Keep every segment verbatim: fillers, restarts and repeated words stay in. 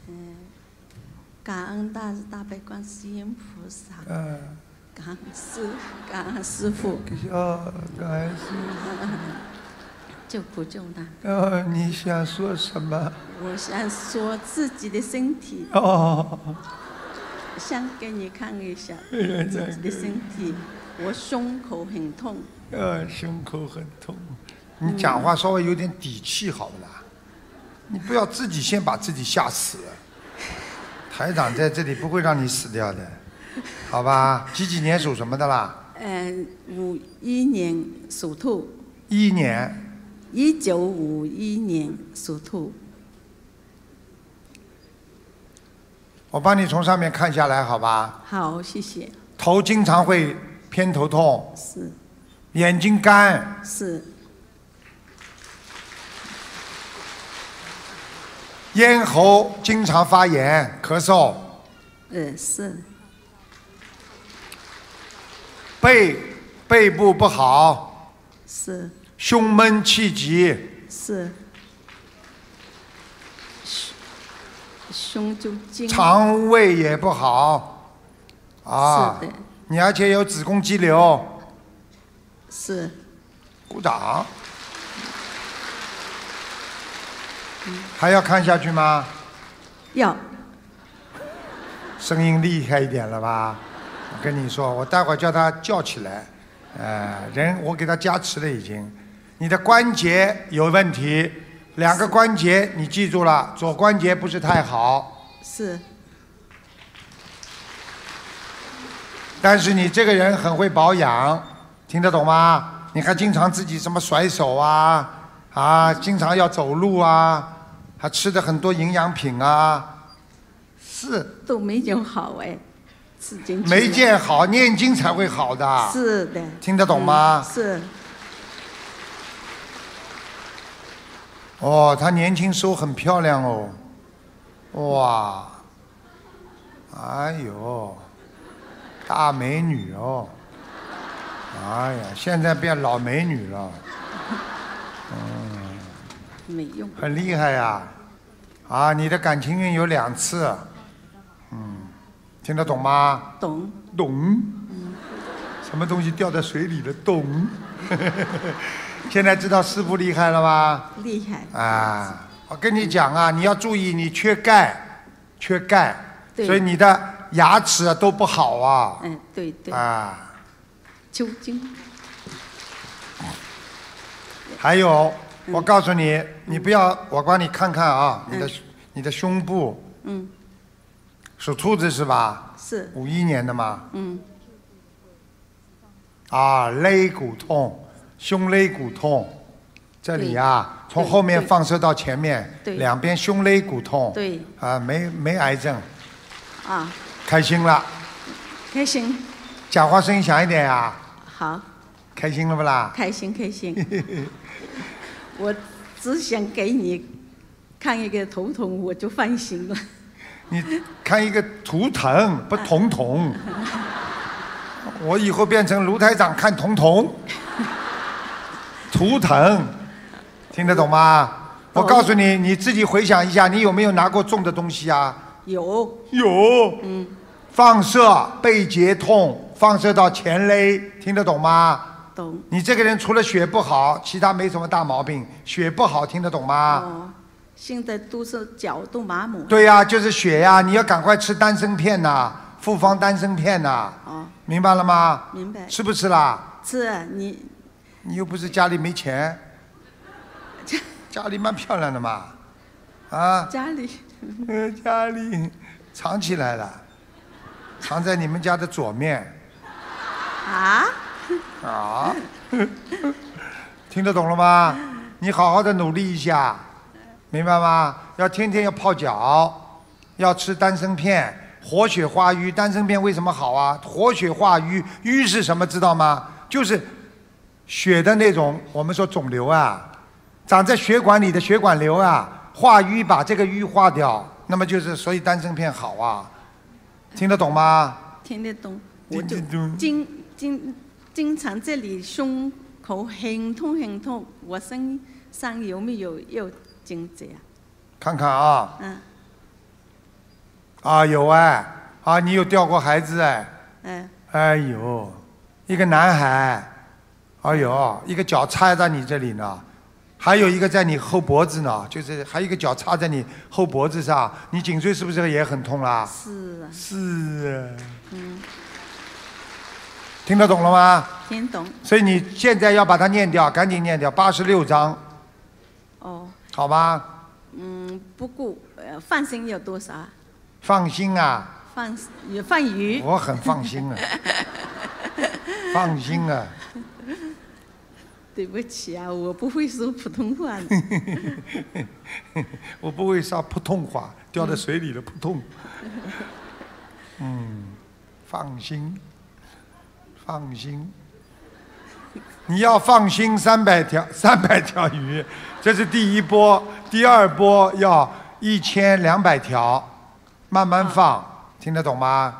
嗯，感恩大慈大悲观世音菩萨。嗯。感恩师，感恩师父。 哦，感恩师父。 救苦救难。 哦，你想说什么？ 我想说自己的身体。 哦。 想给你看一下自己的身体，我胸口很痛。 呃，胸口很痛。你讲话稍微有点底气，好不啦？你不要自己先把自己吓死了。台长在这里不会让你死掉的，好吧？几几年属什么的啦？ 嗯，五一年属兔。 一年。 一九五一年属兔。 我帮你从上面看下来，好吧？ 好，谢谢。 头经常会偏头痛。 是。 眼睛干。 是。 咽喉经常发炎、咳嗽。 嗯，是。 背背部不好。 是。 胸闷气急。 是。胸就经。 肠胃也不好。啊。 是的。 你而且有子宫肌瘤。 是。 鼓掌。还要看下去吗？ 要。 声音厉害一点了吧？我跟你说，我待会儿叫他叫起来。呃，人我给他加持了已经。你的关节有问题，两个关节你记住了，左关节不是太好。 是。 但是你这个人很会保养，听得懂吗？你还经常自己什么甩手啊，啊，经常要走路啊。还吃的很多营养品啊，是都没有好哎，吃进去没见好，念经才会好的。 是的， 听得懂吗？ 嗯、是。 哦，她年轻时候很漂亮哦，哇，哎呦，大美女哦，哎呀，现在变老美女了，嗯。 没用， 很厉害呀、啊！啊，你的感情运有两次，嗯，听得懂吗？ 懂。 懂。嗯。什么东西掉在水里了？懂。现在知道师父厉害了吧？ 厉害。 啊，我跟你讲啊，你要注意，你缺钙，缺钙，所以你的牙齿都不好啊。 嗯，对对。 啊。 抽筋。 还有。我告诉你，你不要，我帮你看看啊，你的、嗯、你的胸部， 嗯， 属兔子是吧？ 是。 五一年的吗？ 嗯。 啊，肋骨痛，胸肋骨痛，这里啊，从后面放射到前面，两边胸肋骨痛。 对。 啊，没没癌症。 啊。 开心了。 开心。 讲话声音响一点呀。 好。 开心了不啦？ 开心开心。我只想给你看一个头痛，我就放心了。 你看一个图腾，不瞳孔。我以后变成卢台长看瞳孔。图腾，听得懂吗？我告诉你，你自己回想一下，你有没有拿过重的东西啊？ 有。 有。嗯。放射背节痛，放射到前肋，听得懂吗？ 懂。 你这个人除了血不好，其他没什么大毛病。血不好，听得懂吗？ 哦，现在都是脚都麻木。 对呀、啊，就是血呀、啊，你要赶快吃丹参片呐、啊，复方丹参片呐、啊。 哦。 明白了吗？ 明白。 吃不吃啦？ 吃啊，你。 你又不是家里没钱。家里蛮漂亮的嘛，啊。 家里。 呃，家里藏起来了，藏在你们家的左面。 啊？ 啊，听得懂了吗？你好好的努力一下，明白吗？要天天要泡脚，要吃丹参片，活血化瘀。丹参片为什么好啊？活血化瘀，瘀是什么知道吗？就是血的那种，我们说肿瘤啊，长在血管里的血管瘤啊，化瘀把这个瘀化掉，那么就是所以丹参片好啊，听得懂吗？ 听得懂，我就经经。经常这里胸口很痛很痛，我身上有没有有镜子呀？ 看看啊。 嗯。 啊，有哎，啊，你有掉过孩子哎？ 嗯。 哎呦，一个男孩，哎呦，一个脚插在你这里呢，还有一个在你后脖子呢，就是还有一个脚插在你后脖子上，你颈椎是不是也很痛啦？ 是啊。 是啊。 嗯。 听得懂了吗？ 听懂。 所以你现在要把它念掉，赶紧念掉，八十六章。 哦。 好吧。 嗯，不过呃，放心有多少啊？ 放心啊。 放有放鱼。 我很放心啊。放心啊。 对不起啊，我不会说普通话的。 我不会说普通话，掉在水里了，扑通。嗯，放心，放心。你要放心三百条，三百条鱼，这是第一波，第二波要一千两百条，慢慢放，听得懂吗？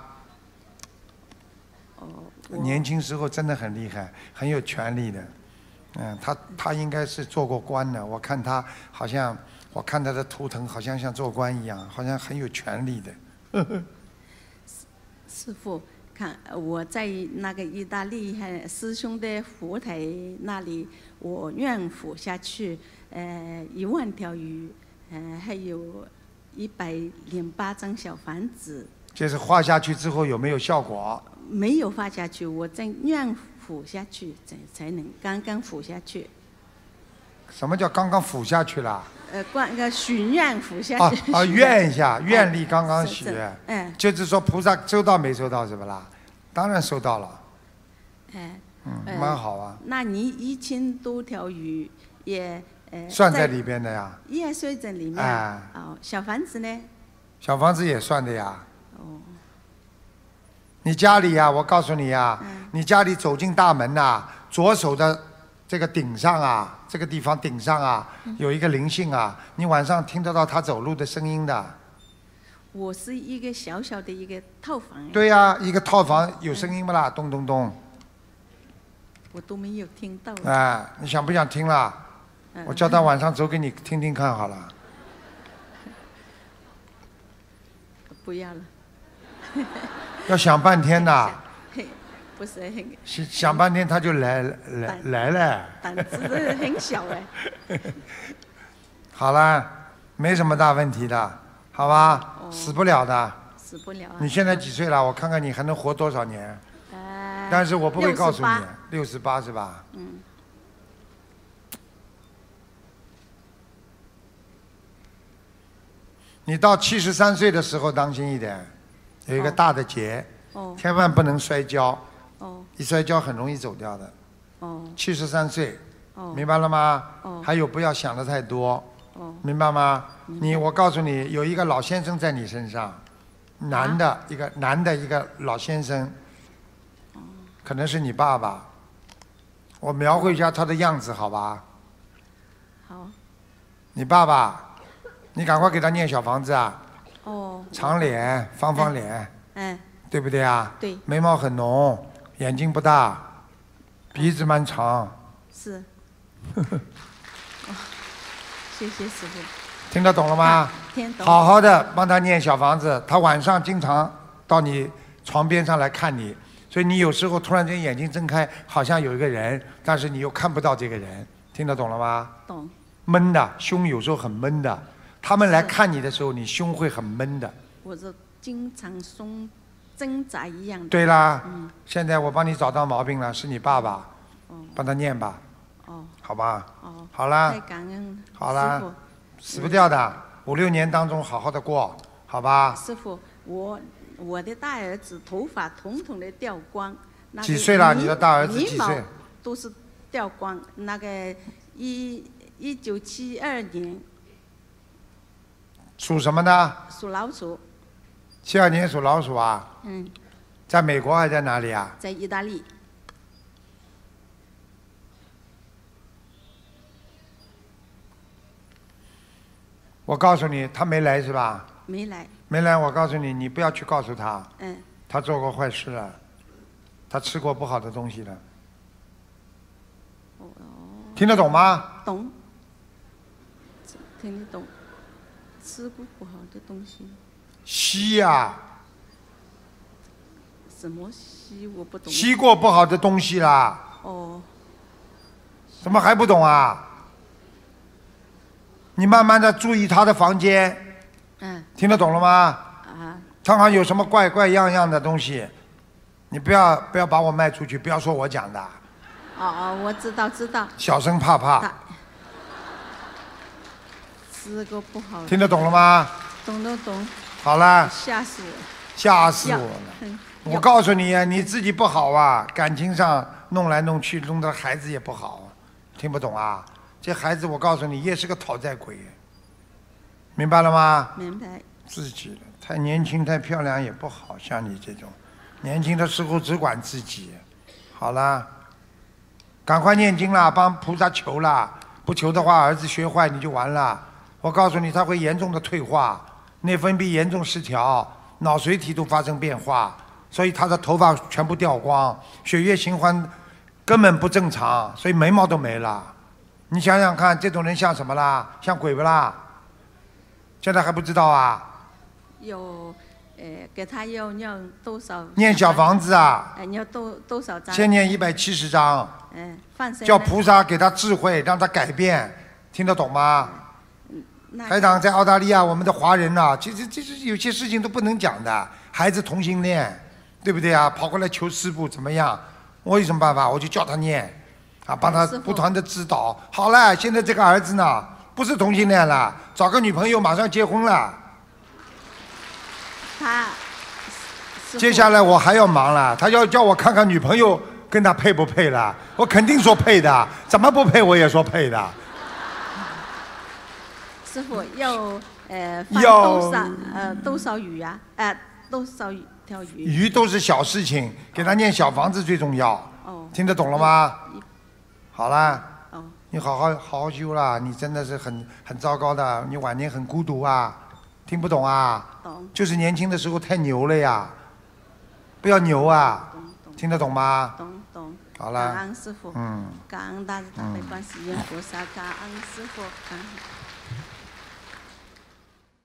年轻时候真的很厉害，很有权力的。嗯，他他应该是做过官的，我看他好像，我看他的图腾好像像做官一样，好像很有权力的。 师父，看我在那个意大利师兄的佛台那里，我愿佛下去，呃，一万条鱼，呃，还有一百零八张小房子。 就是画下去之后有没有效果？ 没有画下去，我在愿俯下去才才能刚刚俯下去。 什么叫刚刚俯下去了？ 呃，光个许愿俯下去。 啊啊，愿一下，愿力刚刚许。 嗯。 就是说菩萨收到没收到是不啦？当然收到了。 哎。 嗯，蛮好啊。 那你一千多条鱼也呃。 算在里边的呀。 也算在里面。 哎。 哦，小房子呢？ 小房子也算的呀。 哦。 你家里呀，我告诉你呀，你家里走进大门呐，左手的这个顶上啊，这个地方顶上啊，有一个灵性啊，你晚上听得到他走路的声音的。 我是一个小小的一个套房。 对呀，一个套房有声音不啦？咚咚咚。 我都没有听到。 哎，你想不想听啦？我叫他晚上走给你听听看好了。 不要了。 要想半天的。 不是很。 想想半天他就来来来了。 胆子很小哎。 好了，没什么大问题的，好吧？ 哦、 死不了的。 死不了、啊。 你现在几岁了？我看看你还能活多少年。 呃。 但是我不会告诉你。六十八是吧？ 嗯。 你到七十三岁的时候当心一点。有一个大的结， 哦、 千万不能摔跤， 哦、 一摔跤很容易走掉的。 哦、 七十三岁， 哦、 明白了吗？ 哦、 还有不要想的太多， 哦、 明白吗？你我告诉你，有一个老先生在你身上，男的、啊、一个男的一个老先生， 哦、 可能是你爸爸。我描绘一下他的样子，好吧？ 好。 你爸爸，你赶快给他念小房子啊！ 哦， 长脸，方方脸， 嗯， 对不对啊？ 对。 眉毛很浓，眼睛不大，鼻子蛮长。 是。哦，谢谢师父。 听得懂了吗？ 听懂。 好好的帮他念小房子，他晚上经常到你床边上来看你，所以你有时候突然间眼睛睁开，好像有一个人，但是你又看不到这个人，听得懂了吗？ 懂。 闷的，胸有时候很闷的。他们来看你的时候，你胸会很闷的。 我是经常胸挣扎一样的。 对啦， 嗯、 现在我帮你找到毛病了，是你爸爸， 哦、 帮他念吧。 哦。 好吧。 哦。 好啦。 太感恩。 好啦。死不掉的，五六年当中好好的过，好吧。 师父，我我的大儿子头发统统的掉光。那个、 几岁了？你的大儿子几岁？ 都是掉光。那个一一九七二年。 属什么呢？ 属老鼠。 七二年属老鼠啊？ 嗯。 在美国还是在哪里啊？ 在意大利。 我告诉你，他没来是吧？ 没来。 没来，我告诉你，你不要去告诉他。 嗯。 他做过坏事了，他吃过不好的东西了。 哦。 听得懂吗？ 懂。听得懂。吃过不好的东西。 吸呀、 什么吸我不懂。 吸过不好的东西啦。 哦。 怎么还不懂啊？你慢慢的注意他的房间。 嗯。 听得懂了吗？ 啊。 常常有什么怪怪样样的东西，你不要不要把我卖出去，不要说我讲的。 哦哦，我知道知道。 小声怕怕。 是个不好。 听得懂了吗？ 懂懂懂。 好了。 吓死我。 吓死我了！我告诉你啊，你自己不好啊，感情上弄来弄去，弄得孩子也不好，听不懂啊？这孩子我告诉你，也是个讨债鬼，明白了吗？ 明白。 自己了，太年轻太漂亮也不好，像你这种，年轻的时候只管自己。好了，赶快念经啦，帮菩萨求啦，不求的话，儿子学坏你就完了。我告诉你，他会严重的退化，内分泌严重失调。脑髓体都发生变化，所以他的头发全部掉光，血液循环根本不正常，所以眉毛都没了。你想想看，这种人像什么啦？像鬼不啦？现在还不知道啊？ 有，呃，给他要念多少？ 念小房子啊？ 呃，要多多少张？ 先念一百七十章。 嗯，放生。 叫菩萨给他智慧，让他改变，听得懂吗？台长在澳大利亚，我们的华人呐、啊，其实其实有些事情都不能讲的。孩子同性恋，对不对啊？跑过来求师父怎么样？我有什么办法？我就叫他念，啊，帮他不断的指导。好了，现在这个儿子呢，不是同性恋了，找个女朋友，马上结婚了。 他。 接下来我还要忙了，他要叫我看看女朋友跟他配不配了，我肯定说配的，怎么不配我也说配的。 师傅要呃放多少呃多少鱼啊？呃多少条鱼？ 鱼都是小事情，给他念小房子最重要。 哦。 听得懂了吗？好啦。 哦。 你好好好好修啦，你真的是很很糟糕的，你晚年很孤独啊，听不懂啊？ 懂。 就是年轻的时候太牛了呀，不要牛啊。 懂懂。 听得懂吗？ 懂懂。 好了。 感恩师傅。 嗯。 感恩大慈大悲观世音菩萨，感恩师傅，感恩。